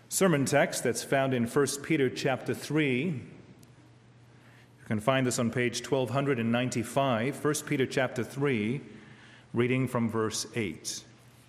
sermon text that's found in 1 Peter chapter 3. You can find this on page 1295, 1 Peter chapter 3, reading from verse 8.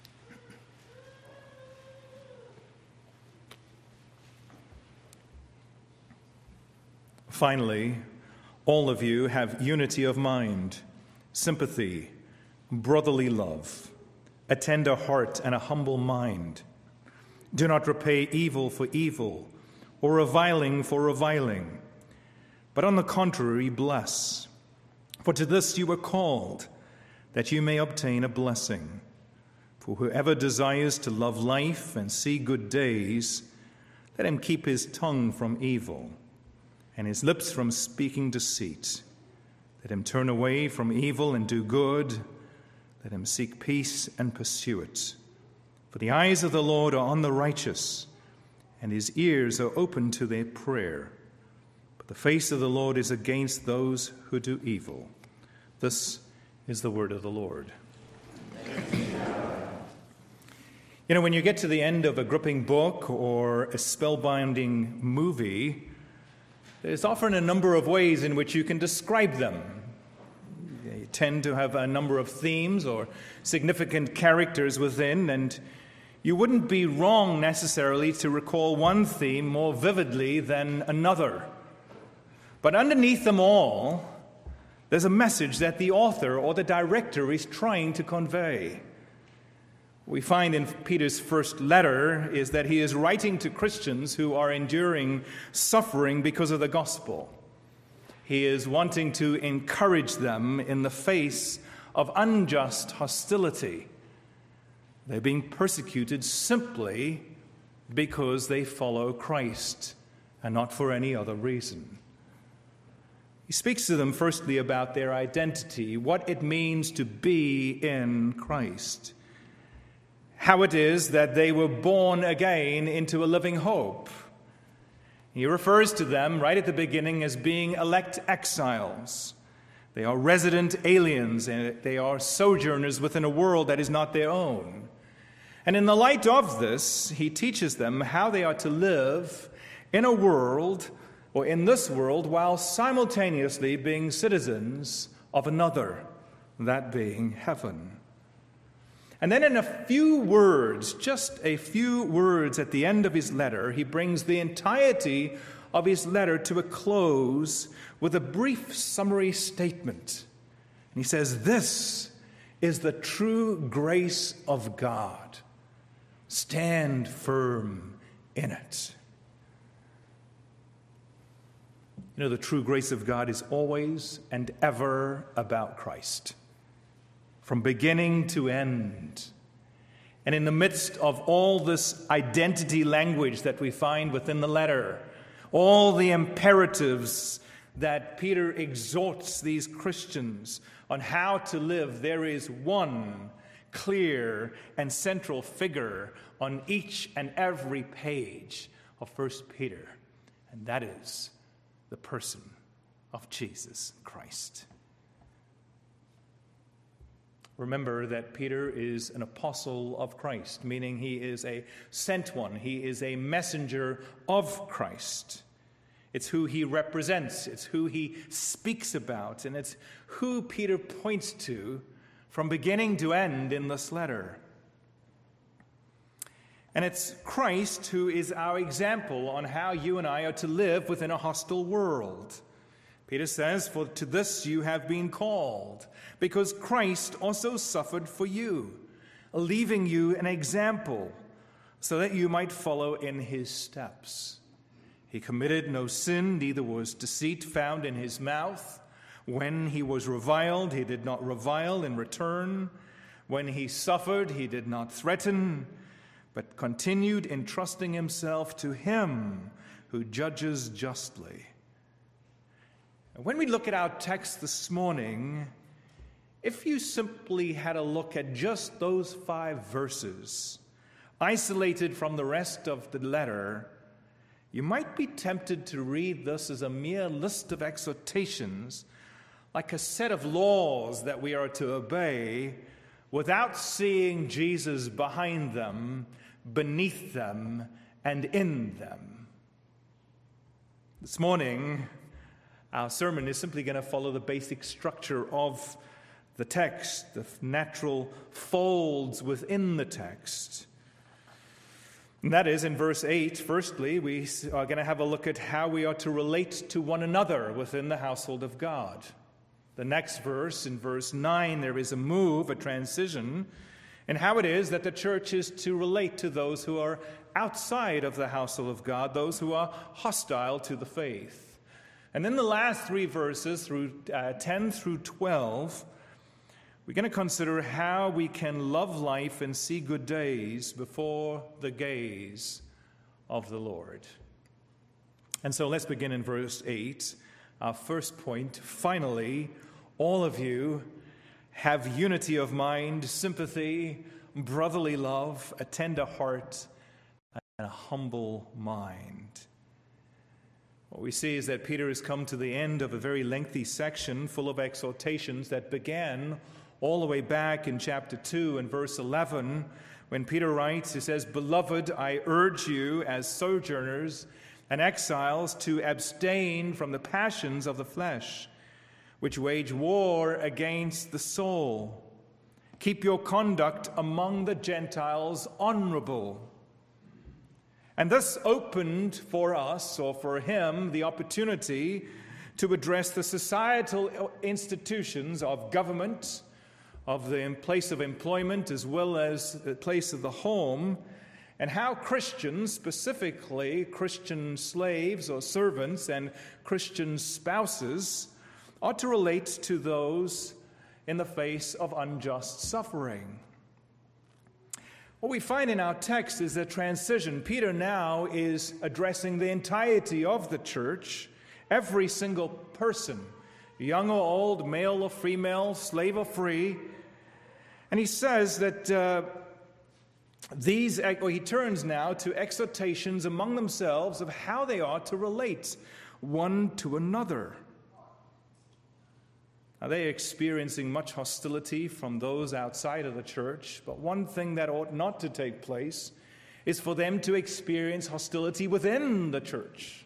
Finally, all of you have unity of mind, sympathy, brotherly love, a tender heart, and a humble mind. Do not repay evil for evil, or reviling for reviling, but on the contrary, bless. For to this you were called, that you may obtain a blessing. For whoever desires to love life and see good days, let him keep his tongue from evil, and his lips from speaking deceit. Let him turn away from evil and do good. Let him seek peace and pursue it. For the eyes of the Lord are on the righteous, and his ears are open to their prayer. But the face of the Lord is against those who do evil. This is the word of the Lord. You know, when you get to the end of a gripping book or a spellbinding movie, there's often a number of ways in which you can describe them. They tend to have a number of themes or significant characters within, and you wouldn't be wrong necessarily to recall one theme more vividly than another. But underneath them all, there's a message that the author or the director is trying to convey. We find in Peter's first letter is that he is writing to Christians who are enduring suffering because of the gospel. He is wanting to encourage them in the face of unjust hostility. They're being persecuted simply because they follow Christ and not for any other reason. He speaks to them firstly about their identity, what it means to be in Christ. How it is that they were born again into a living hope. He refers to them right at the beginning as being elect exiles. They are resident aliens, and they are sojourners within a world that is not their own. And in the light of this, he teaches them how they are to live in a world, or in this world, while simultaneously being citizens of another, that being heaven. And then in a few words, just a few words at the end of his letter, he brings the entirety of his letter to a close with a brief summary statement. And he says, "This is the true grace of God. Stand firm in it." You know, the true grace of God is always and ever about Christ, from beginning to end. And in the midst of all this identity language that we find within the letter, all the imperatives that Peter exhorts these Christians on how to live, there is one clear and central figure on each and every page of 1 Peter, and that is the person of Jesus Christ. Remember that Peter is an apostle of Christ, meaning he is a sent one. He is a messenger of Christ. It's who he represents. It's who he speaks about. And it's who Peter points to from beginning to end in this letter. And it's Christ who is our example on how you and I are to live within a hostile world. Peter says, "For to this you have been called, because Christ also suffered for you, leaving you an example, so that you might follow in his steps. He committed no sin, neither was deceit found in his mouth. When he was reviled, he did not revile in return. When he suffered, he did not threaten, but continued entrusting himself to him who judges justly." When we look at our text this morning, if you simply had a look at just those 5 verses, isolated from the rest of the letter, you might be tempted to read this as a mere list of exhortations, like a set of laws that we are to obey, without seeing Jesus behind them, beneath them, and in them. This morning, our sermon is simply going to follow the basic structure of the text, the natural folds within the text. And that is, in verse 8, firstly, we are going to have a look at how we are to relate to one another within the household of God. The next verse, in verse 9, there is a transition, in how it is that the church is to relate to those who are outside of the household of God, those who are hostile to the faith. And then the last three verses, through 10 through 12, we're going to consider how we can love life and see good days before the gaze of the Lord. And so let's begin in verse 8. Our first point, finally, all of you have unity of mind, sympathy, brotherly love, a tender heart, and a humble mind. What we see is that Peter has come to the end of a very lengthy section full of exhortations that began all the way back in chapter 2 and verse 11, when Peter writes, he says, "Beloved, I urge you as sojourners and exiles to abstain from the passions of the flesh, which wage war against the soul. Keep your conduct among the Gentiles honorable." And this opened for us, or for him, the opportunity to address the societal institutions of government, of the place of employment, as well as the place of the home, and how Christians, specifically Christian slaves or servants and Christian spouses, ought to relate to those in the face of unjust suffering. What we find in our text is a transition. Peter now is addressing the entirety of the church, every single person, young or old, male or female, slave or free. And he says that he turns now to exhortations among themselves of how they ought to relate one to another. Are they experiencing much hostility from those outside of the church? But one thing that ought not to take place is for them to experience hostility within the church.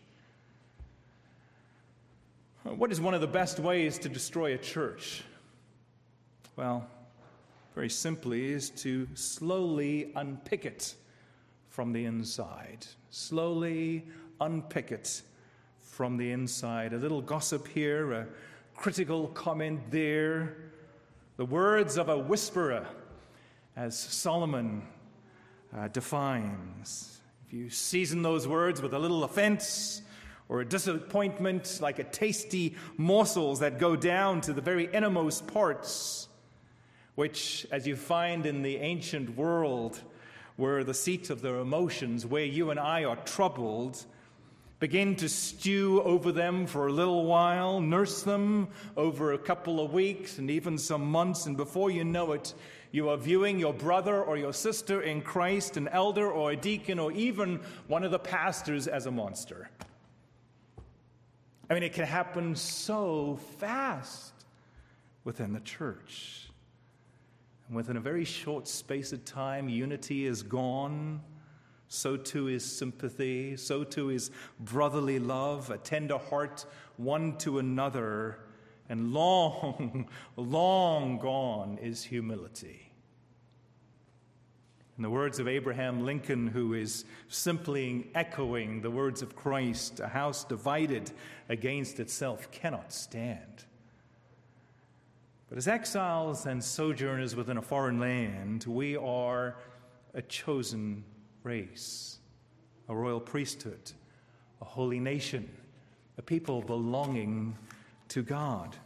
What is one of the best ways to destroy a church? Well, very simply, is to slowly unpick it from the inside. Slowly unpick it from the inside. A little gossip here, a critical comment there, the words of a whisperer, as Solomon defines. If you season those words with a little offense or a disappointment, like a tasty morsels that go down to the very innermost parts, which, as you find in the ancient world, were the seat of their emotions, where you and I are troubled, begin to stew over them for a little while, nurse them over a couple of weeks and even some months, and before you know it, you are viewing your brother or your sister in Christ, an elder or a deacon or even one of the pastors, as a monster. I mean, it can happen so fast within the church. And within a very short space of time, unity is gone. So too is sympathy. So too is brotherly love, a tender heart one to another. And long, long gone is humility. In the words of Abraham Lincoln, who is simply echoing the words of Christ, a house divided against itself cannot stand. But as exiles and sojourners within a foreign land, we are a chosen race, a royal priesthood, a holy nation, a people belonging to God.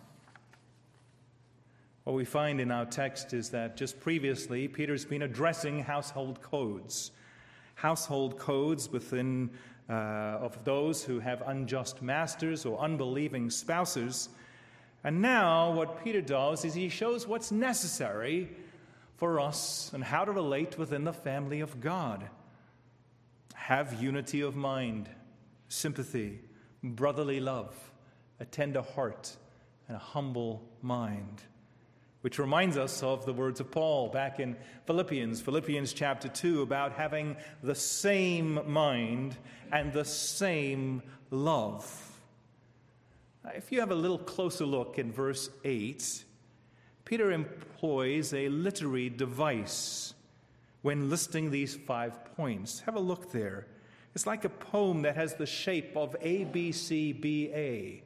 What we find in our text is that just previously, Peter's been addressing household codes within of those who have unjust masters or unbelieving spouses. And now what Peter does is he shows what's necessary for us and how to relate within the family of God. Have unity of mind, sympathy, brotherly love, a tender heart, and a humble mind. which reminds us of the words of Paul back in Philippians chapter 2, about having the same mind and the same love. If you have a little closer look in verse 8, Peter employs a literary device when listing these 5 points. Have a look there. It's like a poem that has the shape of ABCBA,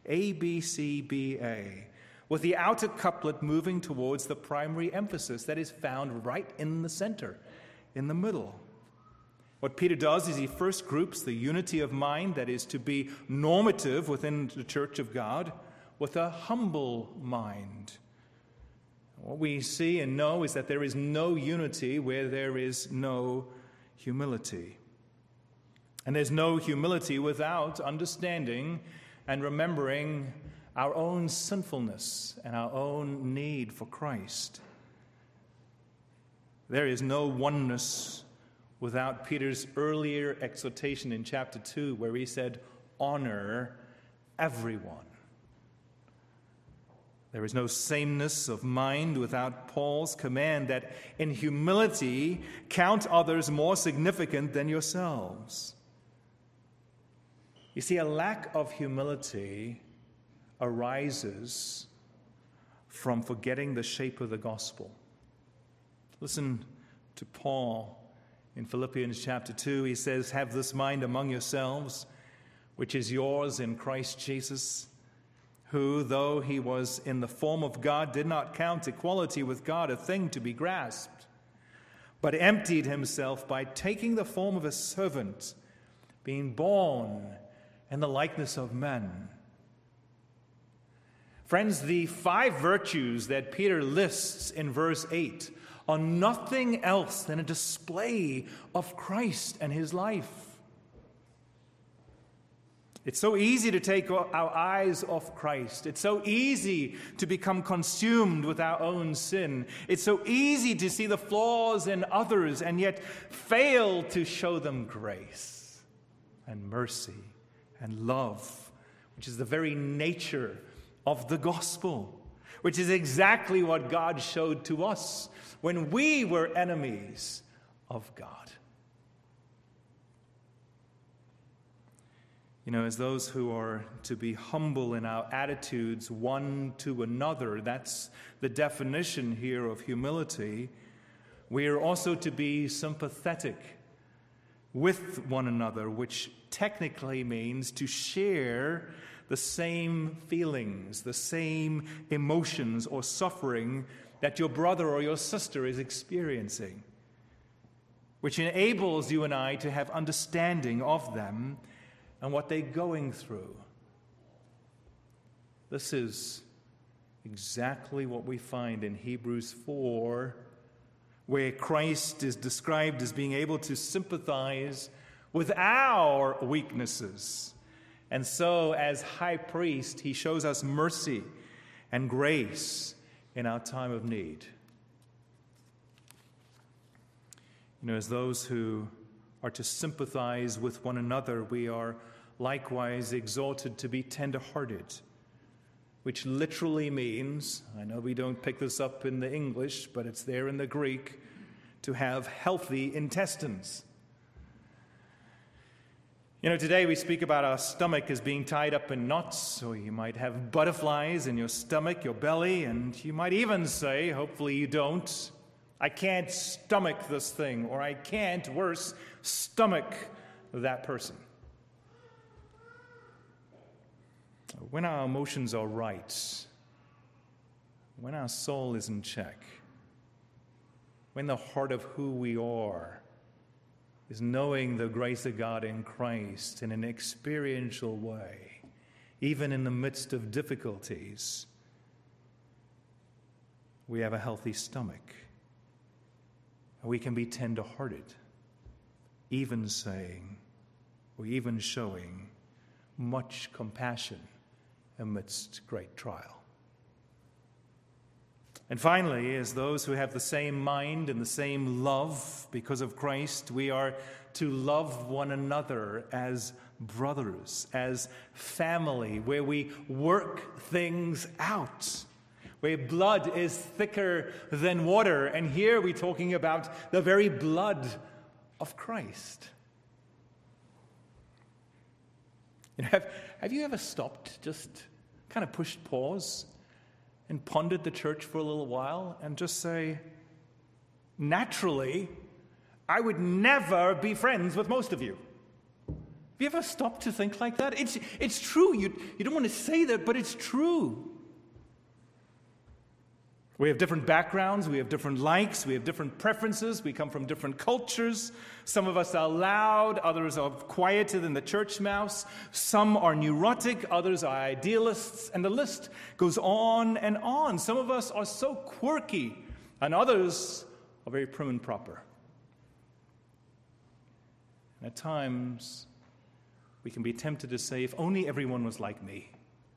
ABCBA, with the outer couplet moving towards the primary emphasis that is found right in the center, in the middle. What Peter does is he first groups the unity of mind that is to be normative within the church of God with a humble mind. What we see and know is that there is no unity where there is no humility. And there's no humility without understanding and remembering our own sinfulness and our own need for Christ. There is no oneness without Peter's earlier exhortation in chapter 2, where he said, honor everyone. There is no sameness of mind without Paul's command that in humility count others more significant than yourselves. You see, a lack of humility arises from forgetting the shape of the gospel. Listen to Paul in Philippians chapter 2. He says, have this mind among yourselves, which is yours in Christ Jesus, who, though he was in the form of God, did not count equality with God a thing to be grasped, but emptied himself by taking the form of a servant, being born in the likeness of men. Friends, the 5 virtues that Peter lists in verse 8 are nothing else than a display of Christ and his life. It's so easy to take our eyes off Christ. It's so easy to become consumed with our own sin. It's so easy to see the flaws in others and yet fail to show them grace and mercy and love, which is the very nature of the gospel, which is exactly what God showed to us when we were enemies of God. You know, as those who are to be humble in our attitudes one to another, that's the definition here of humility. We are also to be sympathetic with one another, which technically means to share the same feelings, the same emotions or suffering that your brother or your sister is experiencing, which enables you and I to have understanding of them and what they're going through. This is exactly what we find in Hebrews 4, where Christ is described as being able to sympathize with our weaknesses. And so, as high priest, he shows us mercy and grace in our time of need. You know, as those who are to sympathize with one another, we are likewise exhorted to be tender-hearted, which literally means, I know we don't pick this up in the English, but it's there in the Greek, to have healthy intestines. You know, today we speak about our stomach as being tied up in knots, or you might have butterflies in your stomach, your belly, and you might even say, hopefully you don't, I can't stomach this thing, or I can't, worse, stomach that person. When our emotions are right, when our soul is in check, when the heart of who we are is knowing the grace of God in Christ in an experiential way, even in the midst of difficulties, we have a healthy stomach. We can be tender-hearted, even saying, or even showing much compassion amidst great trial. And finally, as those who have the same mind and the same love because of Christ, we are to love one another as brothers, as family, where we work things out, where blood is thicker than water. And here we're talking about the very blood of Christ. Have you ever stopped, just kind of pushed pause and pondered the church for a little while and just say, naturally, I would never be friends with most of you? Have you ever stopped to think like that? It's true. You don't want to say that, but it's true. We have different backgrounds, we have different likes, we have different preferences, we come from different cultures. Some of us are loud, others are quieter than the church mouse. Some are neurotic, others are idealists, and the list goes on and on. Some of us are so quirky, and others are very prim and proper. And at times, we can be tempted to say, if only everyone was like me.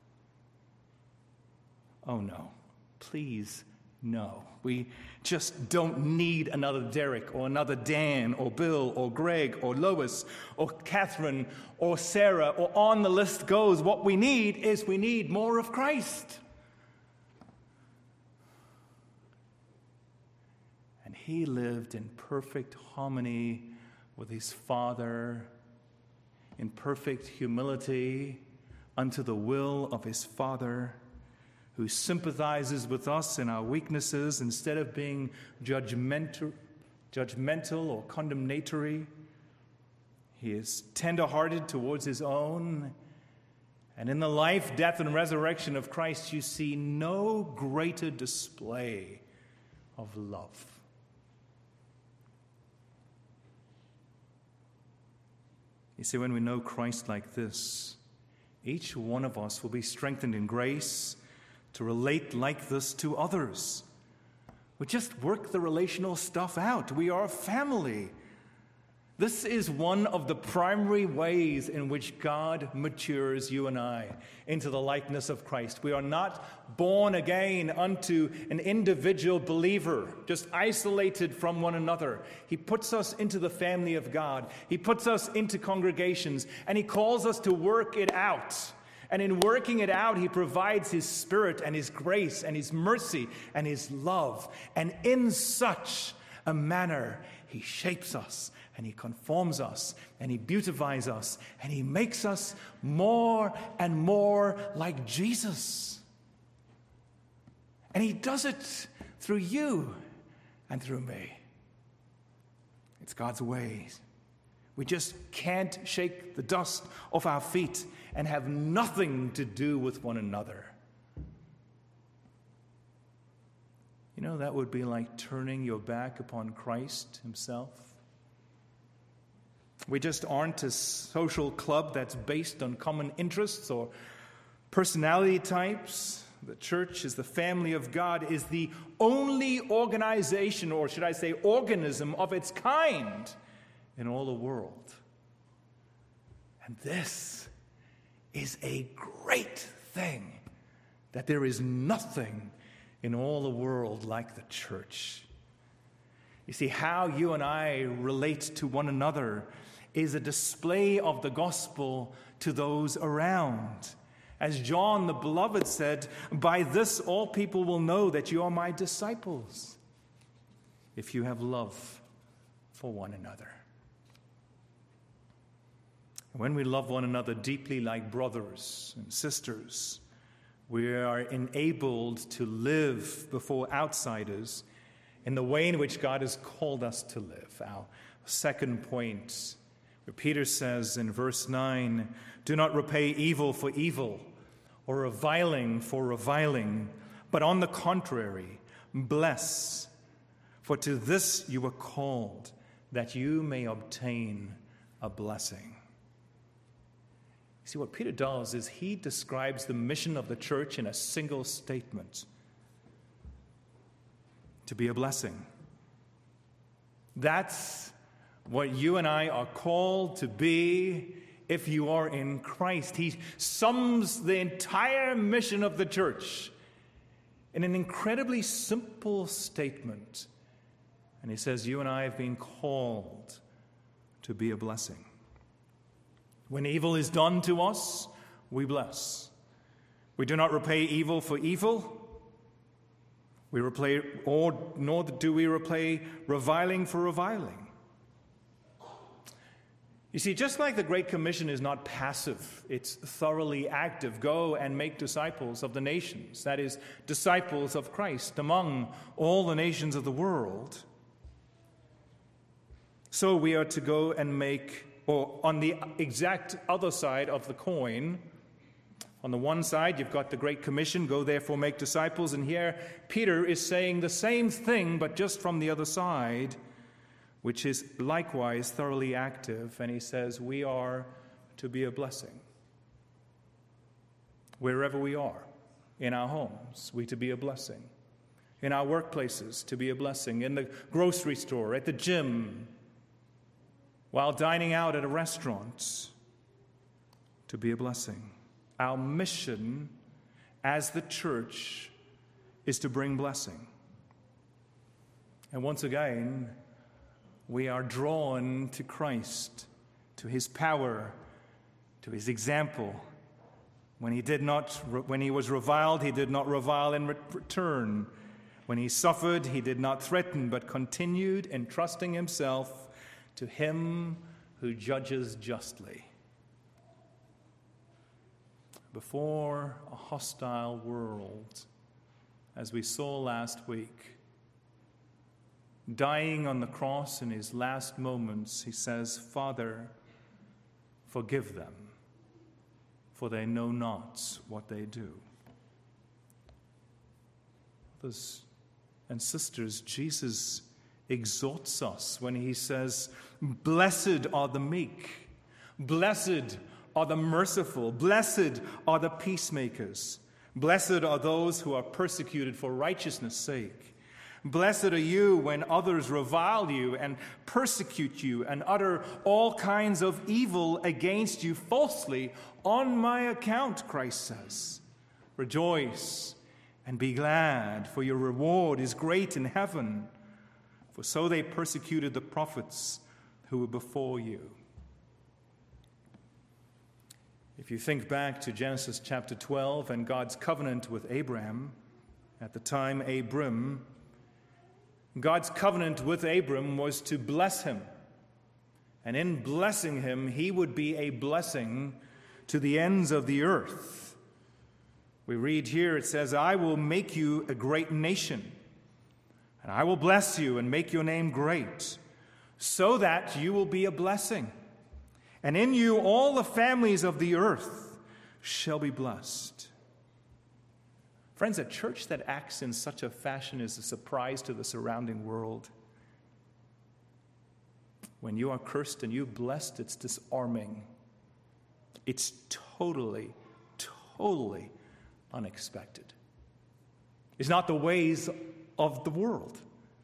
Oh no, please. No, we just don't need another Derek or another Dan or Bill or Greg or Lois or Catherine or Sarah or on the list goes. What we need is more of Christ. And he lived in perfect harmony with his Father, in perfect humility unto the will of his Father, who sympathizes with us in our weaknesses instead of being judgmental or condemnatory. He is tender-hearted towards his own. And in the life, death, and resurrection of Christ, you see no greater display of love. You see, when we know Christ like this, each one of us will be strengthened in grace to relate like this to others. We just work the relational stuff out. We are a family. This is one of the primary ways in which God matures you and I into the likeness of Christ. We are not born again unto an individual believer, just isolated from one another. He puts us into the family of God. He puts us into congregations, and he calls us to work it out. And in working it out, he provides his Spirit and his grace and his mercy and his love. And in such a manner, he shapes us and he conforms us and he beautifies us and he makes us more and more like Jesus. And he does it through you and through me. It's God's ways. We just can't shake the dust off our feet and have nothing to do with one another. You know, that would be like turning your back upon Christ himself. We just aren't a social club that's based on common interests or personality types. The church is the family of God, is the only organization, or should I say organism of its kind in all the world. And this is a great thing, that there is nothing in all the world like the church. You see, how you and I relate to one another is a display of the gospel to those around. As John the Beloved said, "By this all people will know that you are my disciples, if you have love for one another." When we love one another deeply like brothers and sisters, we are enabled to live before outsiders in the way in which God has called us to live. Our second point, where Peter says in verse 9, "Do not repay evil for evil or reviling for reviling, but on the contrary, bless, for to this you were called, that you may obtain a blessing." See, what Peter does is he describes the mission of the church in a single statement: to be a blessing. That's what you and I are called to be if you are in Christ. He sums the entire mission of the church in an incredibly simple statement. And he says, you and I have been called to be a blessing. When evil is done to us, we bless. We do not repay evil for evil, Nor do we repay reviling for reviling. You see, just like the Great Commission is not passive, it's thoroughly active. Go and make disciples of the nations, that is, disciples of Christ among all the nations of the world. So we are to go and make, or on the exact other side of the coin, on the one side, you've got the Great Commission, go therefore make disciples. And here, Peter is saying the same thing, but just from the other side, which is likewise thoroughly active. And he says, we are to be a blessing. Wherever we are, in our homes, we to be a blessing. In our workplaces, to be a blessing. In the grocery store, at the gym, while dining out at a restaurant, to be a blessing. Our mission as the church is to bring blessing. And once again, we are drawn to Christ, to his power, to his example. When he was reviled, he did not revile in return. When he suffered, he did not threaten, but continued entrusting himself to him who judges justly. Before a hostile world, as we saw last week, dying on the cross in his last moments, he says, Father, forgive them, for they know not what they do. Brothers and sisters, Jesus exhorts us when he says, blessed are the meek, blessed are the merciful, blessed are the peacemakers, blessed are those who are persecuted for righteousness' sake. Blessed are you when others revile you and persecute you and utter all kinds of evil against you falsely on my account, Christ says. Rejoice and be glad, for your reward is great in heaven. For so they persecuted the prophets who were before you. If you think back to Genesis chapter 12 and God's covenant with Abraham, at the time God's covenant with Abram was to bless him. And in blessing him, he would be a blessing to the ends of the earth. We read here, it says, I will make you a great nation, and I will bless you and make your name great, so that you will be a blessing. And in you all the families of the earth shall be blessed. Friends, a church that acts in such a fashion is a surprise to the surrounding world. When you are cursed and you blessed, it's disarming. It's totally unexpected. It's not the ways of the world.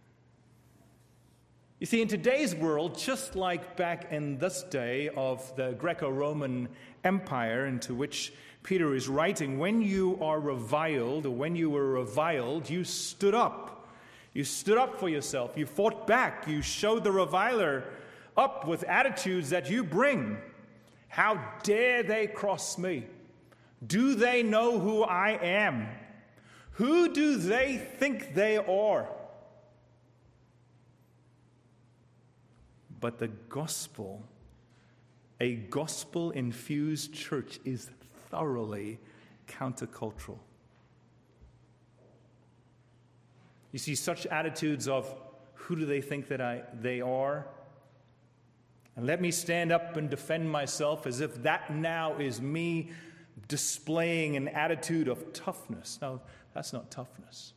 You see, in today's world, just like back in this day of the Greco-Roman Empire into which Peter is writing, when you are reviled, or when you were reviled, you stood up. You stood up for yourself. You fought back. You showed the reviler up with attitudes that you bring. How dare they cross me? Do they know who I am? Who do they think they are? But the gospel, a gospel-infused church, is thoroughly countercultural. You see, such attitudes of, who do they think that they are? And let me stand up and defend myself as if that now is me displaying an attitude of toughness. No, that's not toughness.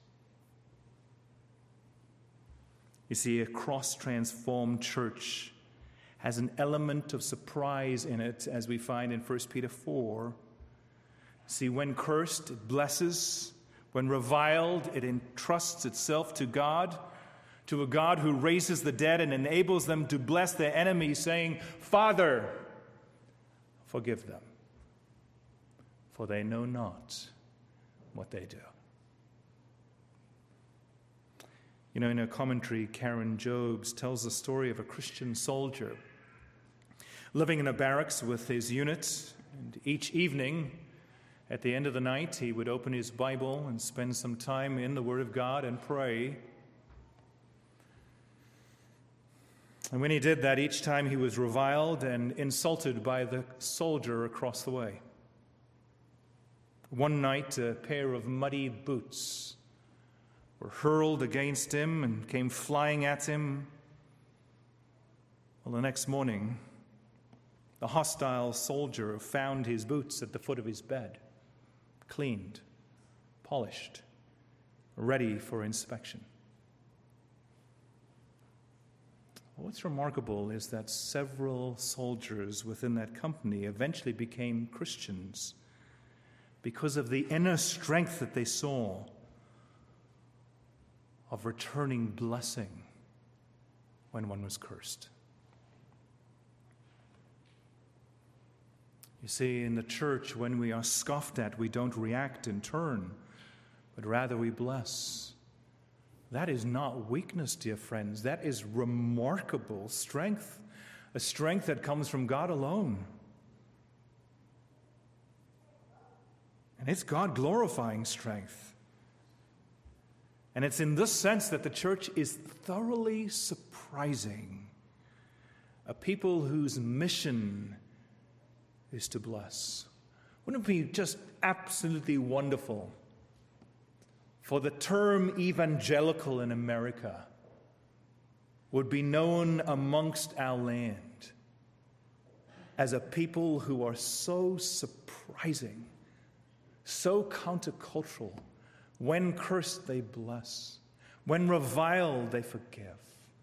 You see, a cross-transformed church has an element of surprise in it, as we find in 1 Peter 4. See, when cursed, it blesses. When reviled, it entrusts itself to God, to a God who raises the dead and enables them to bless their enemies, saying, Father, forgive them, for they know not what they do. You know, in her commentary, Karen Jobes tells the story of a Christian soldier living in a barracks with his unit, and each evening, At the end of the night, he would open his Bible and spend some time in the Word of God and pray. And when he did that, each time he was reviled and insulted by the soldier across the way. One night, a pair of muddy boots were hurled against him and came flying at him. Well, the next morning, the hostile soldier found his boots at the foot of his bed, cleaned, polished, ready for inspection. What's remarkable is that several soldiers within that company eventually became Christians because of the inner strength that they saw of returning blessing when one was cursed. You see, in the church, when we are scoffed at, we don't react in turn, but rather we bless. That is not weakness, dear friends. That is remarkable strength, a strength that comes from God alone. And it's God-glorifying strength. And it's in this sense that the church is thoroughly surprising. A people whose mission is to bless. Wouldn't it be just absolutely wonderful for the term evangelical in America would be known amongst our land as a people who are so surprising, so countercultural. When cursed, they bless. When reviled, they forgive.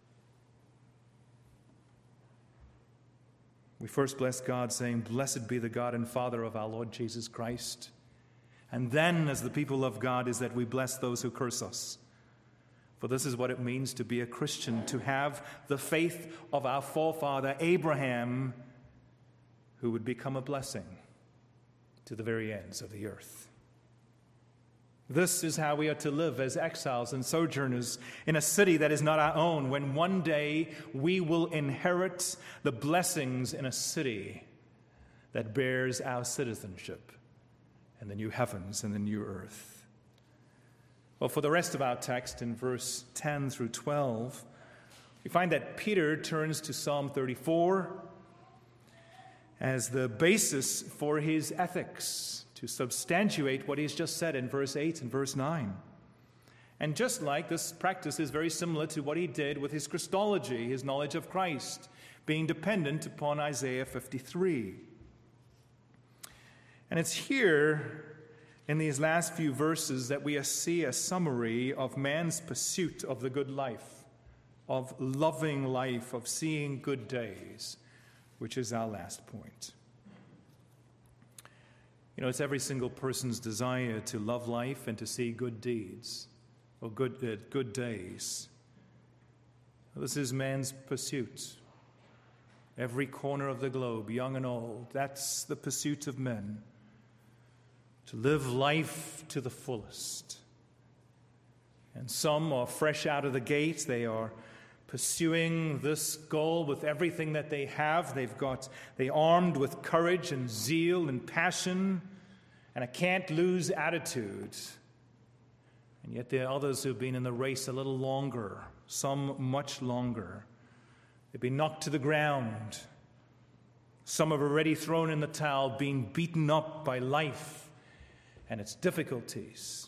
We first bless God, saying, "Blessed be the God and Father of our Lord Jesus Christ." And then, as the people of God, is that we bless those who curse us. For this is what it means to be a Christian, to have the faith of our forefather Abraham, who would become a blessing to the very ends of the earth. This is how we are to live as exiles and sojourners in a city that is not our own, when one day we will inherit the blessings in a city that bears our citizenship in the new heavens and the new earth. Well, for the rest of our text in verse 10 through 12, we find that Peter turns to Psalm 34 as the basis for his ethics, to substantiate what he's just said in verse 8 and verse 9. And just like this practice is very similar to what he did with his Christology, his knowledge of Christ, being dependent upon Isaiah 53. And it's here in these last few verses that we see a summary of man's pursuit of the good life, of loving life, of seeing good days, which is our last point. You know, it's every single person's desire to love life and to see good deeds, or good days. This is man's pursuit. Every corner of the globe, young and old, that's the pursuit of men. To live life to the fullest. And some are fresh out of the gate. They are pursuing this goal with everything that they have. They armed with courage and zeal and passion and a can't-lose attitude. And yet there are others who've been in the race a little longer, some much longer. They've been knocked to the ground. Some have already thrown in the towel, being beaten up by life and its difficulties.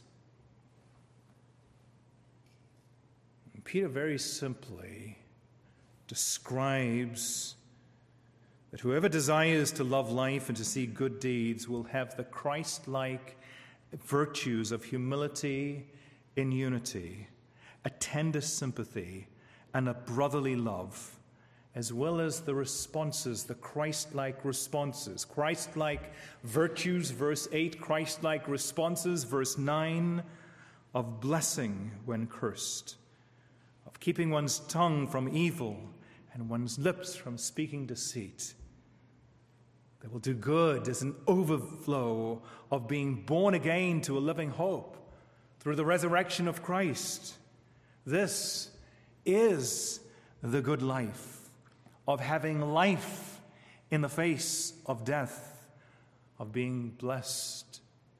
Peter very simply describes that whoever desires to love life and to see good deeds will have the Christ-like virtues of humility in unity, a tender sympathy, and a brotherly love, as well as the responses, the Christ-like responses. Christ-like virtues, verse 8, Christ-like responses, verse 9, of blessing when cursed, of keeping one's tongue from evil and one's lips from speaking deceit. They will do good as an overflow of being born again to a living hope through the resurrection of Christ. This is the good life of having life in the face of death, of being blessed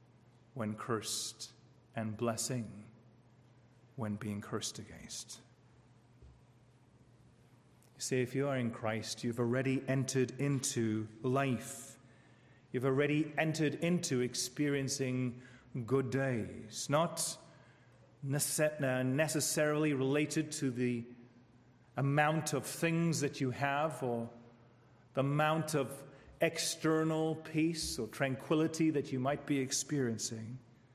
when cursed and blessing when being cursed against. You see, if you are in Christ, you've already entered into life. You've already entered into experiencing good days, not necessarily related to the amount of things that you have or the amount of external peace or tranquility that you might be experiencing.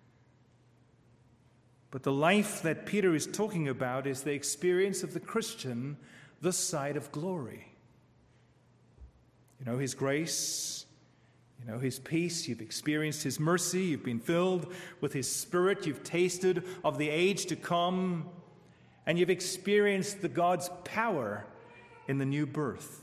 But the life that Peter is talking about is the experience of the Christian this side of glory. You know His grace, you know His peace, you've experienced His mercy, you've been filled with His Spirit, you've tasted of the age to come, and you've experienced the God's power in the new birth.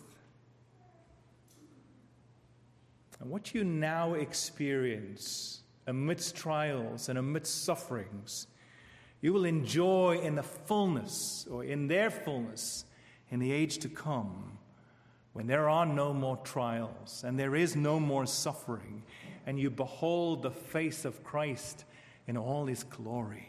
And what you now experience amidst trials and amidst sufferings, you will enjoy in the fullness, or in their fullness, in the age to come, when there are no more trials and there is no more suffering, and you behold the face of Christ in all His glory.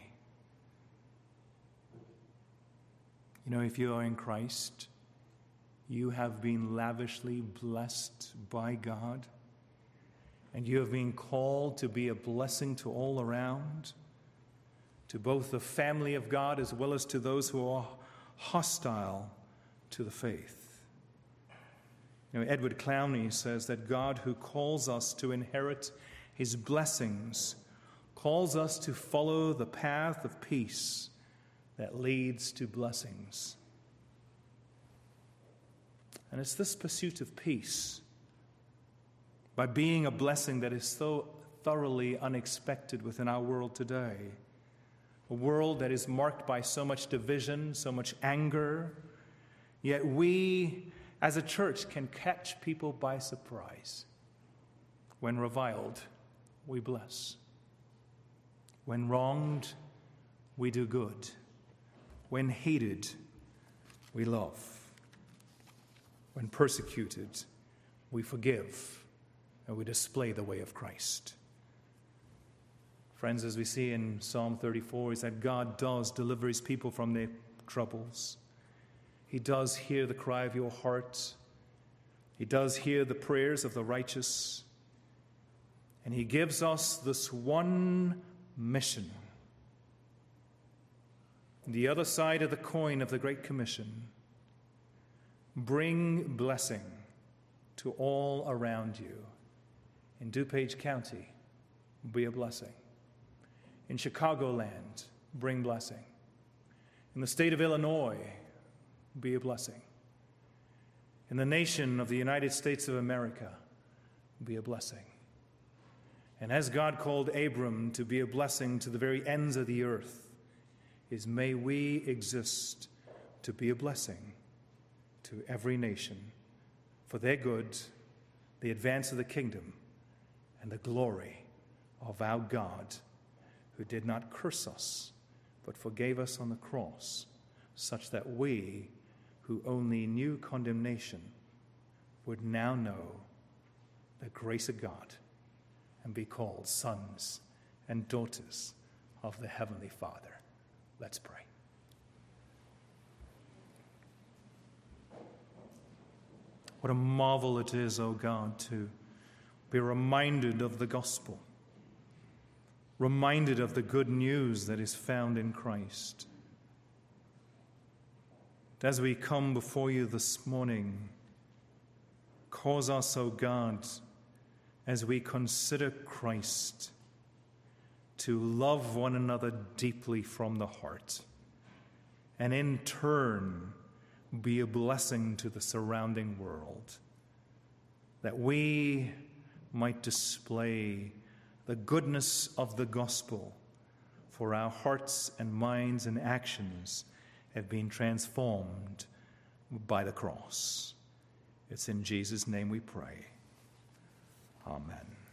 You know, if you are in Christ, you have been lavishly blessed by God, and you have been called to be a blessing to all around, to both the family of God as well as to those who are hostile to the faith. You know, Edward Clowney says that God, who calls us to inherit His blessings, calls us to follow the path of peace that leads to blessings. And it's this pursuit of peace, by being a blessing that is so thoroughly unexpected within our world today, a world that is marked by so much division, so much anger, yet we as a church can catch people by surprise. When reviled, we bless. When wronged, we do good. When hated, we love. When persecuted, we forgive, and we display the way of Christ. Friends, as we see in Psalm 34, is that God does deliver His people from their troubles. He does hear the cry of your heart. He does hear the prayers of the righteous. And He gives us this one mission. The other side of the coin of the Great Commission: bring blessing to all around you. In DuPage County, be a blessing. In Chicagoland, bring blessing. In the state of Illinois, be a blessing. In the nation of the United States of America, be a blessing. And as God called Abram to be a blessing to the very ends of the earth, is may we exist to be a blessing to every nation for their good, the advance of the kingdom, and the glory of our God, who did not curse us, but forgave us on the cross, such that we, who only knew condemnation, would now know the grace of God and be called sons and daughters of the Heavenly Father. Let's pray. What a marvel it is, O God, to be reminded of the gospel, reminded of the good news that is found in Christ. As we come before you this morning, cause us, O God, as we consider Christ, to love one another deeply from the heart, and in turn be a blessing to the surrounding world, that we might display the goodness of the gospel, for our hearts and minds and actions have been transformed by the cross. It's in Jesus' name we pray. Amen.